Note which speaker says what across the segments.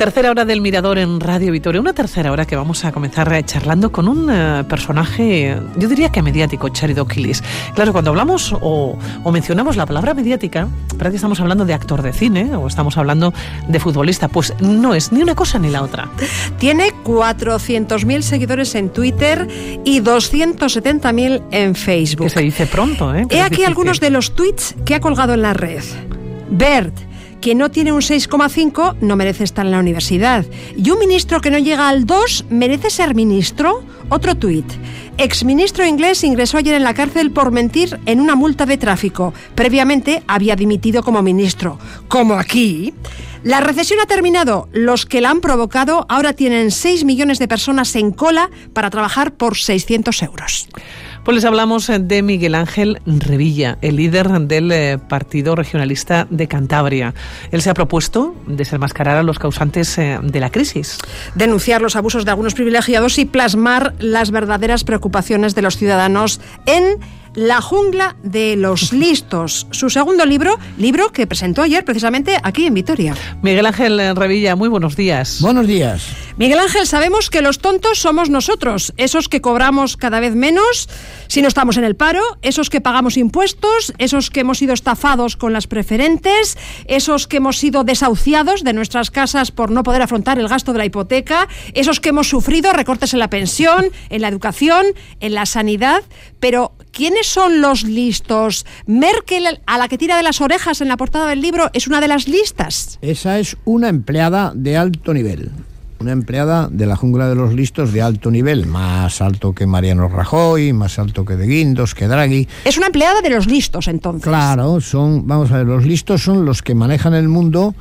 Speaker 1: Tercera hora del Mirador en Radio Vitoria. Una tercera hora que vamos a comenzar charlando con un personaje, yo diría que mediático, Txari Dokilis. Claro, cuando hablamos o mencionamos la palabra mediática, parece que estamos hablando de actor de cine o estamos hablando de futbolista. Pues no es ni una cosa ni la otra.
Speaker 2: Tiene 400.000 seguidores en Twitter y 270.000 en Facebook.
Speaker 1: Que se dice pronto, ¿eh?
Speaker 2: He aquí algunos de los tweets que ha colgado en la red. Bert, que no tiene un 6,5 no merece estar en la universidad. Y un ministro que no llega al 2 merece ser ministro. Otro tuit. Exministro inglés ingresó ayer en la cárcel por mentir en una multa de tráfico. Previamente había dimitido como ministro. Como aquí. La recesión ha terminado. Los que la han provocado ahora tienen 6 millones de personas en cola para trabajar por 600 euros.
Speaker 1: Pues les hablamos de Miguel Ángel Revilla, el líder del Partido Regionalista de Cantabria. Él se ha propuesto desenmascarar a los causantes de la crisis.
Speaker 2: Denunciar los abusos de algunos privilegiados y plasmar las verdaderas preocupaciones de los ciudadanos en La jungla de los listos. Su segundo libro que presentó ayer precisamente aquí en Vitoria.
Speaker 1: Miguel Ángel Revilla, muy buenos días.
Speaker 3: Buenos días.
Speaker 2: Miguel Ángel, sabemos que los tontos somos nosotros, esos que cobramos cada vez menos si no estamos en el paro, esos que pagamos impuestos, esos que hemos sido estafados con las preferentes, esos que hemos sido desahuciados de nuestras casas por no poder afrontar el gasto de la hipoteca, esos que hemos sufrido recortes en la pensión, en la educación, en la sanidad. Pero ¿quiénes son los listos? Merkel, a la que tira de las orejas en la portada del libro, es una de las listas.
Speaker 3: Esa es una empleada de alto nivel. Una empleada de la jungla de los listos de alto nivel, más alto que Mariano Rajoy, más alto que De Guindos, que Draghi.
Speaker 2: Es una empleada de los listos, entonces.
Speaker 3: Claro, vamos a ver, los listos son los que manejan el mundo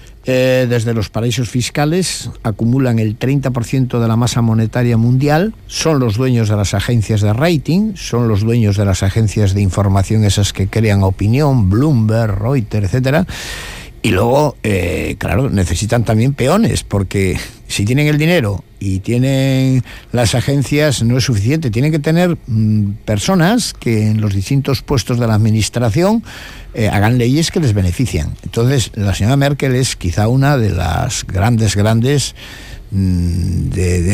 Speaker 3: desde los paraísos fiscales, acumulan el 30% de la masa monetaria mundial, son los dueños de las agencias de rating, son los dueños de las agencias de información, esas que crean opinión, Bloomberg, Reuters, etcétera. Y luego, claro, necesitan también peones, porque si tienen el dinero y tienen las agencias no es suficiente. Tienen que tener personas que en los distintos puestos de la administración hagan leyes que les benefician. Entonces, la señora Merkel es quizá una de las grandes de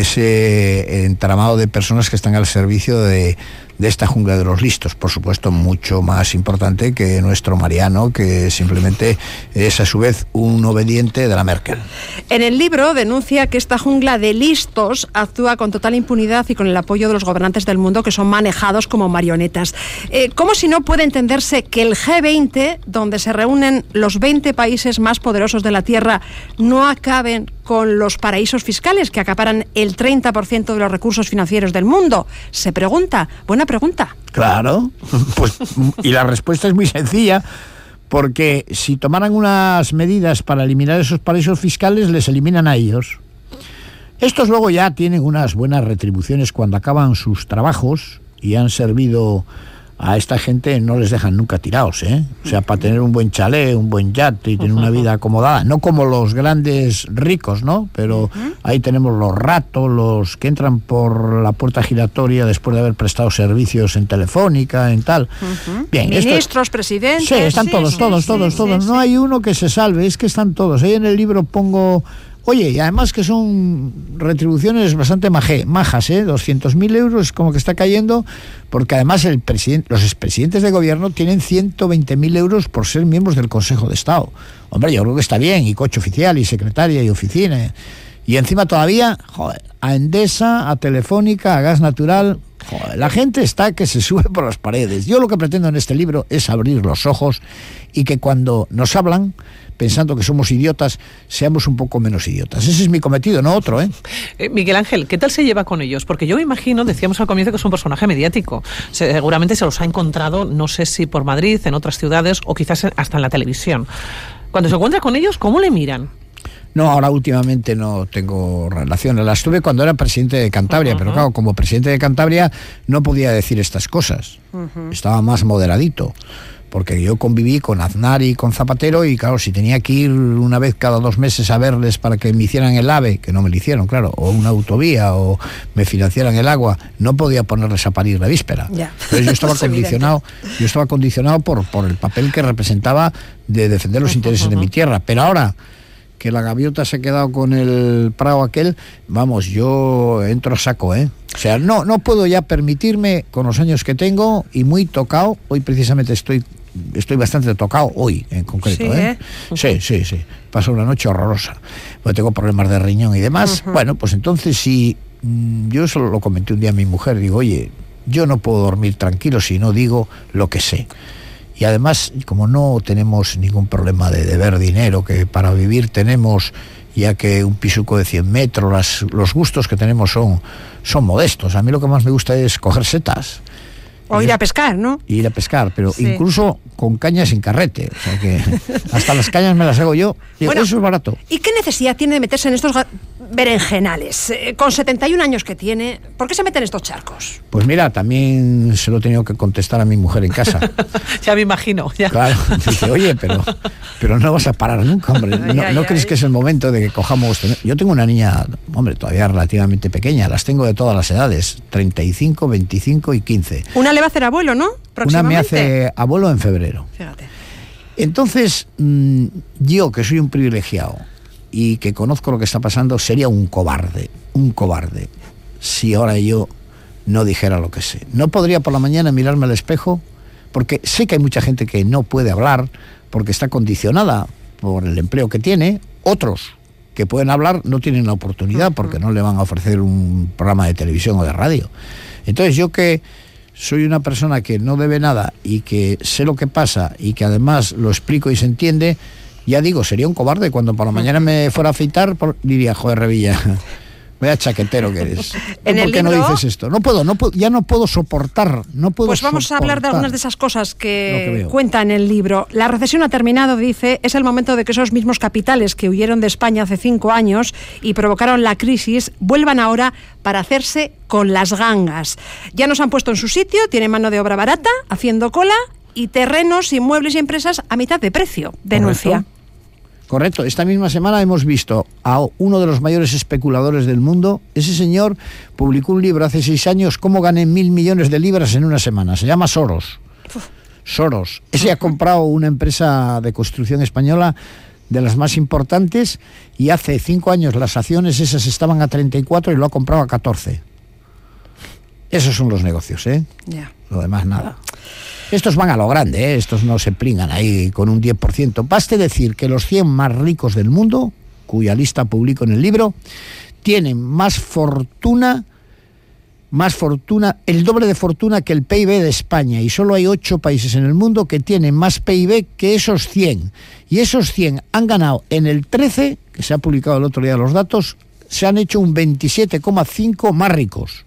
Speaker 3: ese entramado de personas que están al servicio de esta jungla de los listos. Por supuesto, mucho más importante que nuestro Mariano, que simplemente es a su vez un obediente de la Merkel.
Speaker 2: En el libro denuncia que esta jungla de listos actúa con total impunidad y con el apoyo de los gobernantes del mundo, que son manejados como marionetas. ¿Cómo si no puede entenderse que el G20, donde se reúnen los 20 países más poderosos de la Tierra, no acaben con los paraísos fiscales que acaparan el 30% de los recursos financieros del mundo? Se pregunta. Buena pregunta.
Speaker 3: Claro, pues, y la respuesta es muy sencilla, porque si tomaran unas medidas para eliminar esos paraísos fiscales, les eliminan a ellos. Estos luego ya tienen unas buenas retribuciones cuando acaban sus trabajos y han servido a esta gente, no les dejan nunca tirados, ¿eh? O sea, para tener un buen chalet, un buen yate y tener una vida acomodada, no como los grandes ricos, ¿no? Pero ahí tenemos los ratos, los que entran por la puerta giratoria después de haber prestado servicios en Telefónica, en tal. Bien,
Speaker 2: ministros, presidentes.
Speaker 3: Sí, están todos. No hay uno que se salve, es que están todos. Ahí en el libro pongo... Oye, y además que son retribuciones bastante majas, 200.000 euros como que está cayendo, porque además los expresidentes de gobierno tienen 120.000 euros por ser miembros del Consejo de Estado. Hombre, yo creo que está bien, y coche oficial, y secretaria, y oficina. Y encima todavía, a Endesa, a Telefónica, a Gas Natural... la gente está que se sube por las paredes. Yo lo que pretendo en este libro es abrir los ojos y que cuando nos hablan, pensando que somos idiotas, seamos un poco menos idiotas. Ese es mi cometido, no otro, ¿eh?
Speaker 1: Miguel Ángel, ¿qué tal se lleva con ellos? Porque yo me imagino, decíamos al comienzo que es un personaje mediático. Seguramente se los ha encontrado, no sé si por Madrid, en otras ciudades o quizás hasta en la televisión. Cuando se encuentra con ellos, ¿cómo le miran?
Speaker 3: No, ahora últimamente no tengo relación. Las tuve cuando era presidente de Cantabria, pero claro, como presidente de Cantabria no podía decir estas cosas. Estaba más moderadito, porque yo conviví con Aznar y con Zapatero y claro, si tenía que ir una vez cada 2 meses a verles para que me hicieran el AVE, que no me lo hicieron, claro, o una autovía, o me financiaran el agua, no podía ponerles a parir la víspera. Entonces yo estaba condicionado por el papel que representaba de defender los intereses de mi tierra. Pero ahora que la gaviota se ha quedado con el prado aquel, vamos, yo entro a saco, ¿eh? O sea, no puedo ya permitirme, con los años que tengo, y muy tocado, hoy precisamente estoy bastante tocado, hoy en concreto,
Speaker 2: Sí,
Speaker 3: Sí. Paso una noche horrorosa, porque tengo problemas de riñón y demás. Bueno, pues entonces si yo solo lo comenté un día a mi mujer, digo, oye, yo no puedo dormir tranquilo si no digo lo que sé. Y además, como no tenemos ningún problema de deber dinero, que para vivir tenemos, ya que un pisuco de 100 metros, los gustos que tenemos son modestos. A mí lo que más me gusta es coger setas.
Speaker 2: O ir a pescar, ¿no?
Speaker 3: Ir a pescar, pero
Speaker 2: Sí.
Speaker 3: incluso con cañas sin carrete. O sea que hasta las cañas me las hago yo. Digo,
Speaker 2: Bueno,
Speaker 3: eso es barato.
Speaker 2: ¿Y qué necesidad tiene de meterse en estos berenjenales? Con 71 años que tiene, ¿por qué se mete en estos charcos?
Speaker 3: Pues mira, también se lo he tenido que contestar a mi mujer en casa.
Speaker 1: Ya me imagino. Ya.
Speaker 3: Claro, dice, oye, pero no vas a parar nunca, hombre. ¿No crees que es el momento de que cojamos? Yo tengo una niña, hombre, todavía relativamente pequeña, las tengo de todas las edades, 35, 25 y 15.
Speaker 2: Una le va a hacer abuelo, ¿no?
Speaker 3: Una me hace abuelo en febrero.
Speaker 2: Fíjate.
Speaker 3: Entonces, yo, que soy un privilegiado y que conozco lo que está pasando, sería un cobarde, si ahora yo no dijera lo que sé. No podría por la mañana mirarme al espejo, porque sé que hay mucha gente que no puede hablar porque está condicionada por el empleo que tiene. Otros que pueden hablar no tienen la oportunidad porque no le van a ofrecer un programa de televisión o de radio. Entonces, yo que soy una persona que no debe nada y que sé lo que pasa y que además lo explico y se entiende, ya digo, sería un cobarde. Cuando por la mañana me fuera a afeitar, diría, joder, Revilla, vaya chaquetero que eres.
Speaker 2: En
Speaker 3: ¿Por
Speaker 2: el
Speaker 3: qué no
Speaker 2: libro,
Speaker 3: dices esto? No puedo, ya no puedo soportar,
Speaker 2: Pues vamos a hablar de algunas de esas cosas
Speaker 3: Lo
Speaker 2: que
Speaker 3: que veo.
Speaker 2: cuenta en el libro. La recesión ha terminado, dice, es el momento de que esos mismos capitales que huyeron de España hace 5 años y provocaron la crisis, vuelvan ahora para hacerse con las gangas. Ya nos han puesto en su sitio, tienen mano de obra barata, haciendo cola, y terrenos, inmuebles y empresas a mitad de precio, denuncia.
Speaker 3: Correcto. Esta misma semana hemos visto a uno de los mayores especuladores del mundo. Ese señor publicó un libro hace 6 años, Cómo gané 1.000 millones de libras en una semana. Se llama Soros. Ese ha comprado una empresa de construcción española de las más importantes y hace 5 años las acciones esas estaban a 34 y lo ha comprado a 14. Esos son los negocios, ¿eh?
Speaker 2: Ya.
Speaker 3: Lo demás nada. Estos van a lo grande, ¿eh? Estos no se pringan ahí con un 10%. Baste decir que los 100 más ricos del mundo, cuya lista publico en el libro, tienen más fortuna, el doble de fortuna que el PIB de España, y solo hay 8 países en el mundo que tienen más PIB que esos 100. Y esos 100 han ganado en el 13, que se ha publicado el otro día los datos, se han hecho un 27,5 más ricos.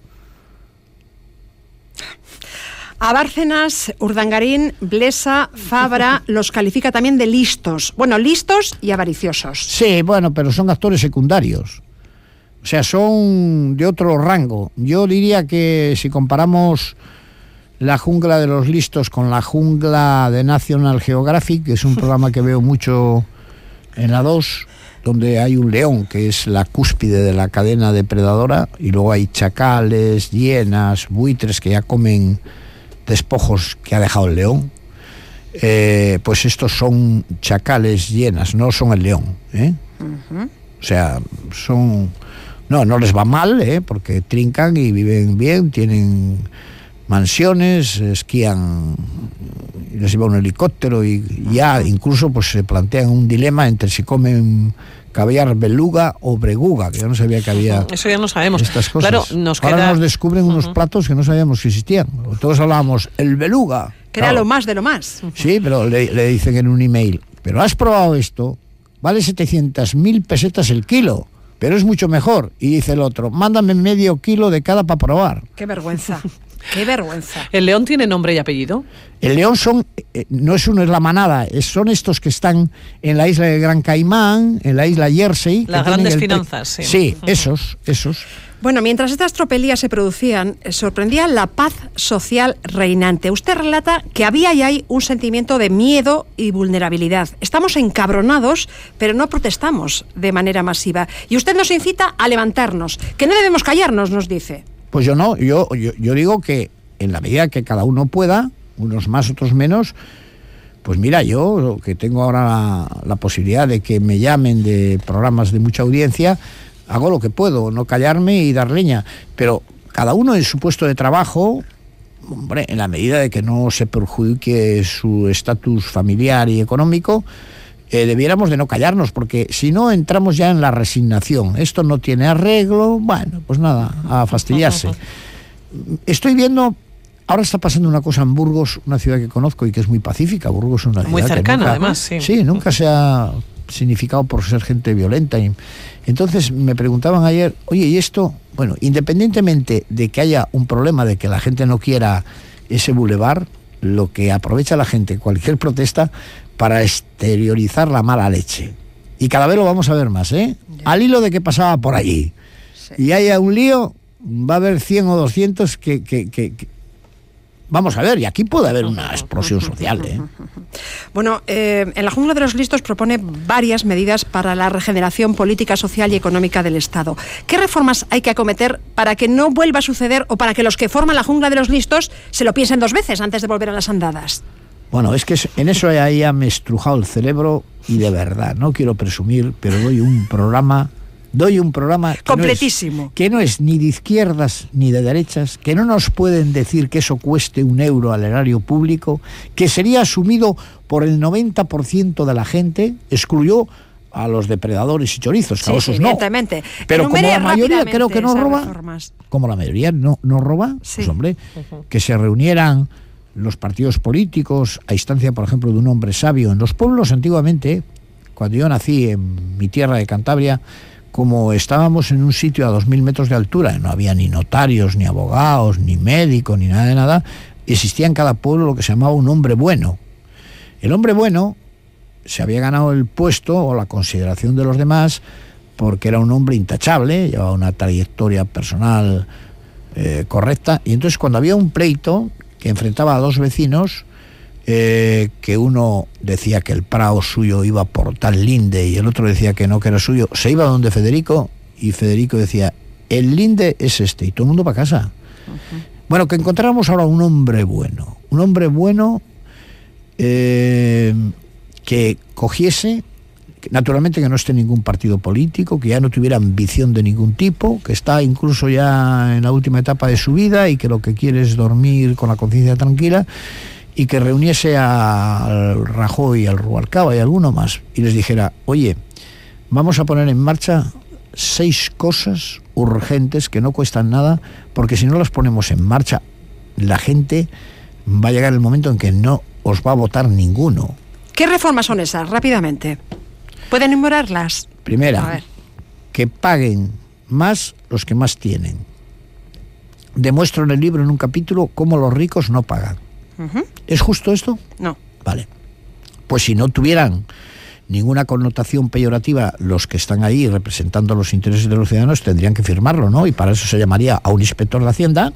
Speaker 2: A Bárcenas, Urdangarín, Blesa, Fabra los califica también de listos. Bueno, listos y avariciosos.
Speaker 3: Sí, bueno, pero son actores secundarios. O sea, son de otro rango. Yo diría que si comparamos la jungla de los listos con la jungla de National Geographic, que es un programa que veo mucho en la 2, donde hay un león, que es la cúspide de la cadena depredadora, y luego hay chacales, hienas, buitres que ya comen despojos que ha dejado el león, pues estos son chacales, hienas, no son el león, ¿eh? O sea, son... No les va mal, porque trincan y viven bien, tienen mansiones, esquían, les lleva un helicóptero y ya incluso pues se plantean un dilema entre si comen caviar beluga o breguga, que yo no sabía que había.
Speaker 1: Eso ya no sabemos.
Speaker 3: Estas cosas.
Speaker 1: Claro,
Speaker 3: Ahora nos descubren unos platos que no sabíamos que existían. Todos hablábamos, el beluga.
Speaker 2: Que era lo más de lo más.
Speaker 3: Sí, pero le dicen en un email, pero has probado esto, vale 700.000 pesetas el kilo, pero es mucho mejor. Y dice el otro, mándame medio kilo de cada para probar.
Speaker 2: Qué vergüenza. Qué vergüenza.
Speaker 1: ¿El león tiene nombre y apellido?
Speaker 3: El león no es uno, es la manada. Son estos que están en la isla de Gran Caimán, en la isla Jersey.
Speaker 1: Las grandes finanzas, sí.
Speaker 3: Sí, esos.
Speaker 2: Bueno, mientras estas tropelías se producían, sorprendía la paz social reinante. Usted relata que había y hay un sentimiento de miedo y vulnerabilidad. Estamos encabronados, pero no protestamos de manera masiva. Y usted nos incita a levantarnos, que no debemos callarnos, nos dice.
Speaker 3: Pues yo no, yo digo que en la medida que cada uno pueda, unos más, otros menos, Pues mira, yo que tengo ahora la posibilidad de que me llamen de programas de mucha audiencia, hago lo que puedo, no callarme y dar leña, pero cada uno en su puesto de trabajo, hombre, en la medida de que no se perjudique su estatus familiar y económico, debiéramos de no callarnos, porque si no entramos ya en la resignación. Esto no tiene arreglo, bueno, pues nada, a fastidiarse. Estoy viendo, ahora está pasando una cosa en Burgos, una ciudad que conozco y que es muy pacífica. Burgos es una ciudad
Speaker 1: muy cercana,
Speaker 3: nunca,
Speaker 1: además, sí.
Speaker 3: Sí, nunca se ha significado por ser gente violenta. Entonces me preguntaban ayer, oye, ¿y esto? Bueno, independientemente de que haya un problema de que la gente no quiera ese bulevar, lo que aprovecha la gente, cualquier protesta, para exteriorizar la mala leche. Y cada vez lo vamos a ver más, ¿eh? Al hilo de que pasaba por allí. Sí. Y haya un lío, va a haber 100 o 200 que vamos a ver, y aquí puede haber una explosión social, ¿eh?
Speaker 2: Bueno, en la Jungla de los Listos propone varias medidas para la regeneración política, social y económica del Estado. ¿Qué reformas hay que acometer para que no vuelva a suceder o para que los que forman la Jungla de los Listos se lo piensen 2 veces antes de volver a las andadas?
Speaker 3: Bueno, es que en eso ya me he estrujado el cerebro y de verdad, no quiero presumir, pero doy un programa
Speaker 2: completísimo,
Speaker 3: que no es ni de izquierdas ni de derechas, que no nos pueden decir que eso cueste €1 al erario público, que sería asumido por el 90% de la gente, excluyó a los depredadores y chorizos, que a esos no. Pero como la mayoría creo que no roba, como la mayoría no roba, sí. Pues hombre, que se reunieran los partidos políticos a instancia, por ejemplo, de un hombre sabio. En los pueblos antiguamente, cuando yo nací en mi tierra de Cantabria, como estábamos en un sitio a 2000 metros de altura, no había ni notarios, ni abogados, ni médicos, ni nada de nada, existía en cada pueblo lo que se llamaba un hombre bueno. El hombre bueno se había ganado el puesto o la consideración de los demás porque era un hombre intachable, llevaba una trayectoria personal correcta, y entonces cuando había un pleito que enfrentaba a 2 vecinos, que uno decía que el prado suyo iba por tal linde y el otro decía que no, que era suyo, se iba donde Federico, y Federico decía, el linde es este, y todo el mundo para casa. Bueno, que encontráramos ahora un hombre bueno que cogiese, naturalmente que no esté en ningún partido político, que ya no tuviera ambición de ningún tipo, que está incluso ya en la última etapa de su vida y que lo que quiere es dormir con la conciencia tranquila, y que reuniese al Rajoy, al Rubalcaba y alguno más y les dijera, oye, vamos a poner en marcha 6 cosas urgentes que no cuestan nada, porque si no las ponemos en marcha, la gente va a llegar el momento en que no os va a votar ninguno.
Speaker 2: ¿Qué reformas son esas? Rápidamente. ¿Pueden enumerarlas?
Speaker 3: Primera, que paguen más los que más tienen. Demuestro en el libro, en un capítulo, cómo los ricos no pagan. ¿Es justo esto?
Speaker 2: No.
Speaker 3: Vale. Pues si no tuvieran ninguna connotación peyorativa los que están ahí representando los intereses de los ciudadanos, tendrían que firmarlo, ¿no? Y para eso se llamaría a un inspector de Hacienda,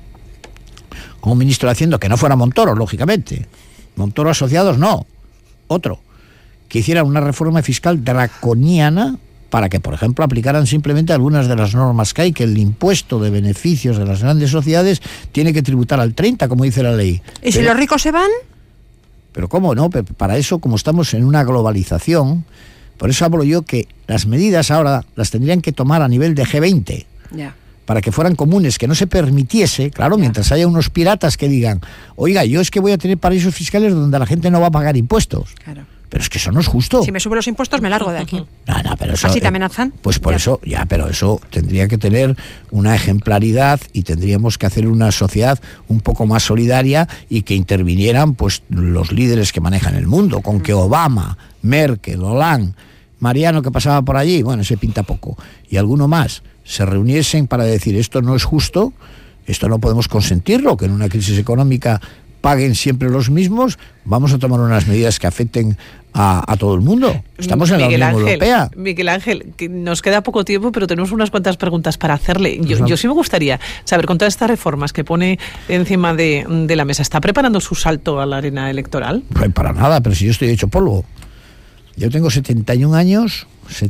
Speaker 3: a un ministro de Hacienda, que no fuera Montoro, lógicamente. Montoro asociados, no. Otro. Que hiciera una reforma fiscal draconiana para que, por ejemplo, aplicaran simplemente algunas de las normas que hay, que el impuesto de beneficios de las grandes sociedades tiene que tributar al 30%, como dice la ley.
Speaker 2: ¿Y si los ricos se van?
Speaker 3: Pero ¿cómo no? Para eso, como estamos en una globalización, por eso hablo yo que las medidas ahora las tendrían que tomar a nivel de G20.
Speaker 2: Ya.
Speaker 3: Para que fueran comunes, que no se permitiese, claro, mientras haya unos piratas que digan, oiga, yo es que voy a tener paraísos fiscales donde la gente no va a pagar impuestos. Claro. Pero es que eso no es justo.
Speaker 2: Si me suben los impuestos, me largo de aquí.
Speaker 3: No, pero eso,
Speaker 2: ¿así te amenazan?
Speaker 3: Pues por eso, pero eso tendría que tener una ejemplaridad y tendríamos que hacer una sociedad un poco más solidaria y que intervinieran pues los líderes que manejan el mundo, con que Obama, Merkel, Hollande, Mariano, que pasaba por allí, bueno, ese pinta poco, y alguno más, se reuniesen para decir, esto no es justo, esto no podemos consentirlo, que en una crisis económica paguen siempre los mismos, vamos a tomar unas medidas que afecten a todo el mundo. Estamos en la Unión Europea.
Speaker 1: Miguel Ángel, que nos queda poco tiempo, pero tenemos unas cuantas preguntas para hacerle. Yo sí me gustaría saber, con todas estas reformas que pone encima de la mesa, ¿está preparando su salto a la arena electoral?
Speaker 3: Pues para nada, pero si yo estoy hecho polvo. Yo tengo 71 años,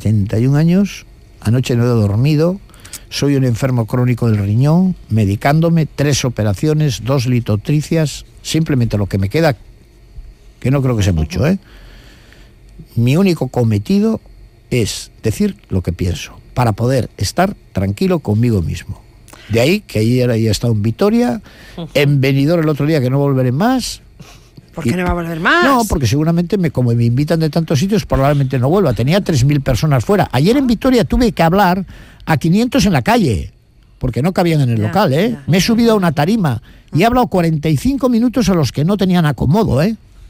Speaker 3: anoche no he dormido, soy un enfermo crónico del riñón, medicándome, 3 operaciones, 2 litotricias, simplemente lo que me queda que no creo que sea mucho, mi único cometido es decir lo que pienso, para poder estar tranquilo conmigo mismo. De ahí que ayer haya estado en Vitoria, en Benidorm el otro día, que no volveré más.
Speaker 2: ¿Por qué no va a volver más?
Speaker 3: No, porque seguramente como me invitan de tantos sitios, probablemente no vuelva. Tenía 3.000 personas fuera. Ayer en Vitoria tuve que hablar a 500 en la calle, porque no cabían en el local, Ya. Me he subido a una tarima y he hablado 45 minutos a los que no tenían acomodo,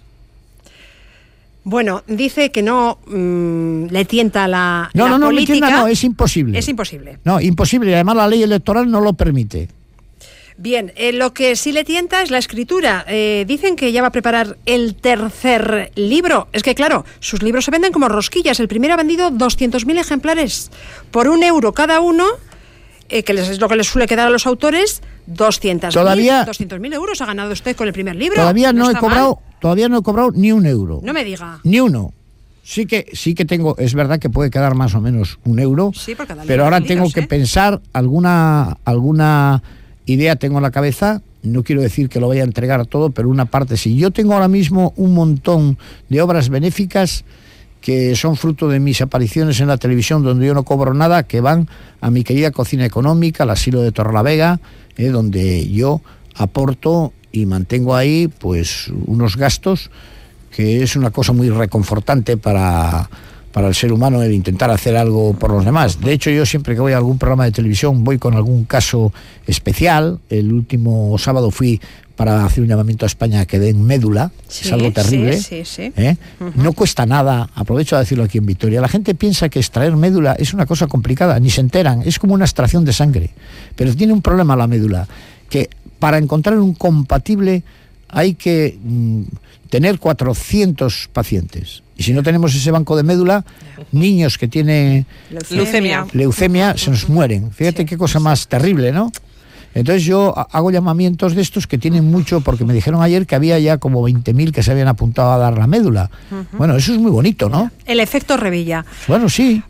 Speaker 2: Bueno, dice que no le tienta la
Speaker 3: No,
Speaker 2: política.
Speaker 3: Me tienta, no, es imposible.
Speaker 2: Es imposible.
Speaker 3: No, imposible. Y además la ley electoral no lo permite.
Speaker 2: Bien, lo que sí le tienta es la escritura. Dicen que ya va a preparar el tercer libro. Es que, claro, sus libros se venden como rosquillas. El primero ha vendido 200.000 ejemplares por €1 cada uno, que es lo que les suele quedar a los autores. 200.000 euros ha ganado usted con el primer libro.
Speaker 3: Todavía no he cobrado ni €1.
Speaker 2: No me diga.
Speaker 3: Ni uno. Sí que tengo, es verdad que puede quedar más o menos €1,
Speaker 2: sí, por cada
Speaker 3: pero ahora
Speaker 2: libro,
Speaker 3: tengo que pensar alguna idea tengo en la cabeza. No quiero decir que lo vaya a entregar todo, pero una parte sí. Yo tengo ahora mismo un montón de obras benéficas que son fruto de mis apariciones en la televisión, donde yo no cobro nada, que van a mi querida Cocina Económica, al asilo de Torrelavega, donde yo aporto y mantengo ahí pues unos gastos, que es una cosa muy reconfortante para el ser humano, el intentar hacer algo por los demás. De hecho, yo siempre que voy a algún programa de televisión voy con algún caso especial. El último sábado fui para hacer un llamamiento a España que den médula, es algo terrible.
Speaker 2: Sí.
Speaker 3: No cuesta nada, aprovecho a decirlo aquí en Vitoria. La gente piensa que extraer médula es una cosa complicada, ni se enteran, es como una extracción de sangre. Pero tiene un problema la médula, que para encontrar un compatible hay que tener 400 pacientes. Y si no tenemos ese banco de médula, niños que tienen leucemia se nos mueren. Fíjate qué cosa más terrible, ¿no? Entonces yo hago llamamientos de estos que tienen mucho, porque me dijeron ayer que había ya como 20.000 que se habían apuntado a dar la médula. Bueno, eso es muy bonito, ¿no?
Speaker 2: El efecto Revilla.
Speaker 3: Bueno, sí.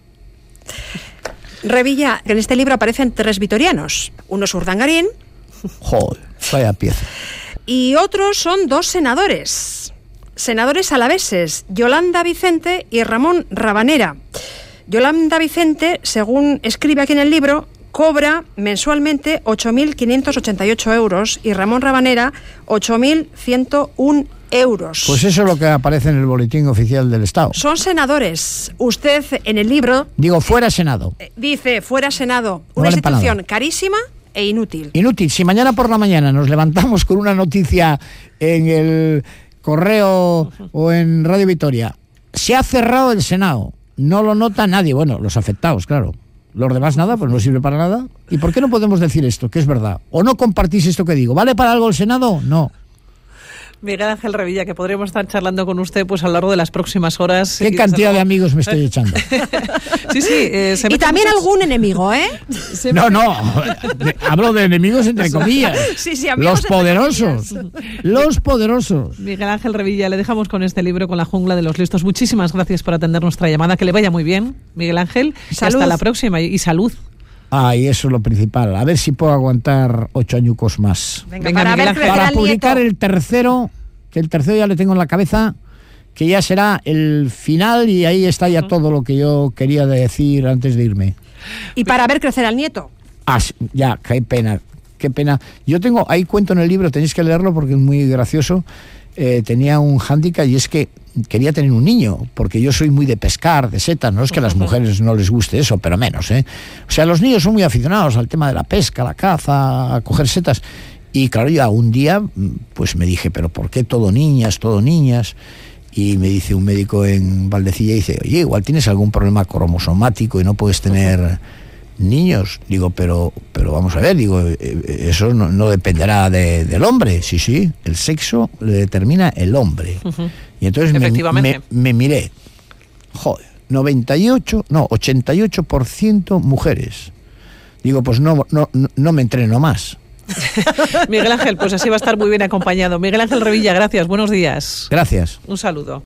Speaker 2: Revilla, en este libro aparecen 3 vitorianos. Uno es Urdangarín.
Speaker 3: Joder, vaya pieza.
Speaker 2: Y otros son 2 senadores alaveses, Yolanda Vicente y Ramón Rabanera. Yolanda Vicente, según escribe aquí en el libro, cobra mensualmente 8.588 euros y Ramón Rabanera 8.101 euros.
Speaker 3: Pues eso es lo que aparece en el boletín oficial del Estado.
Speaker 2: Son senadores. Usted en el libro...
Speaker 3: Digo, fuera Senado.
Speaker 2: Dice, fuera Senado.
Speaker 3: No
Speaker 2: una
Speaker 3: vale
Speaker 2: institución carísima e inútil.
Speaker 3: Inútil. Si mañana por la mañana nos levantamos con una noticia en el Correo o en Radio Vitoria, se ha cerrado el Senado, no lo nota nadie, bueno, los afectados, claro. Los demás nada, pues no sirve para nada. ¿Y por qué no podemos decir esto, que es verdad? ¿O no compartís esto que digo? ¿Vale para algo el Senado? No.
Speaker 1: Miguel Ángel Revilla, que podríamos estar charlando con usted pues a lo largo de las próximas horas.
Speaker 3: ¿Qué cantidad de amigos me estoy echando?
Speaker 1: Sí.
Speaker 2: Y también algún enemigo, ¿eh?
Speaker 3: No, hablo de enemigos entre comillas.
Speaker 2: Sí,
Speaker 3: los poderosos. Los poderosos.
Speaker 1: Miguel Ángel Revilla, le dejamos con este libro, con La jungla de los listos. Muchísimas gracias por atender nuestra llamada. Que le vaya muy bien, Miguel Ángel.
Speaker 2: Salud.
Speaker 1: Hasta la próxima y salud.
Speaker 3: Y eso es lo principal. A ver si puedo aguantar 8 añucos más.
Speaker 2: Venga,
Speaker 3: para publicar el tercero, que el tercero ya le tengo en la cabeza, que ya será el final, y ahí está ya todo lo que yo quería decir antes de irme.
Speaker 2: Y para ver crecer al nieto.
Speaker 3: Ya, qué pena. Yo tengo, ahí cuento en el libro, tenéis que leerlo porque es muy gracioso. Tenía un hándicap, y es que quería tener un niño, porque yo soy muy de pescar, de setas. No es que a las mujeres no les guste eso, pero menos, O sea, los niños son muy aficionados al tema de la pesca, la caza, a coger setas. Y claro, yo un día pues me dije, pero ¿por qué todo niñas? Y me dice un médico en Valdecilla, dice, oye, igual tienes algún problema cromosomático y no puedes tener niños. Digo, pero vamos a ver, eso no dependerá del hombre. Sí, el sexo le determina el hombre. Y entonces me miré, 88% mujeres. Digo, pues no me entreno más.
Speaker 1: Miguel Ángel, pues así va a estar muy bien acompañado. Miguel Ángel Revilla, gracias, buenos días.
Speaker 3: Gracias.
Speaker 1: Un saludo.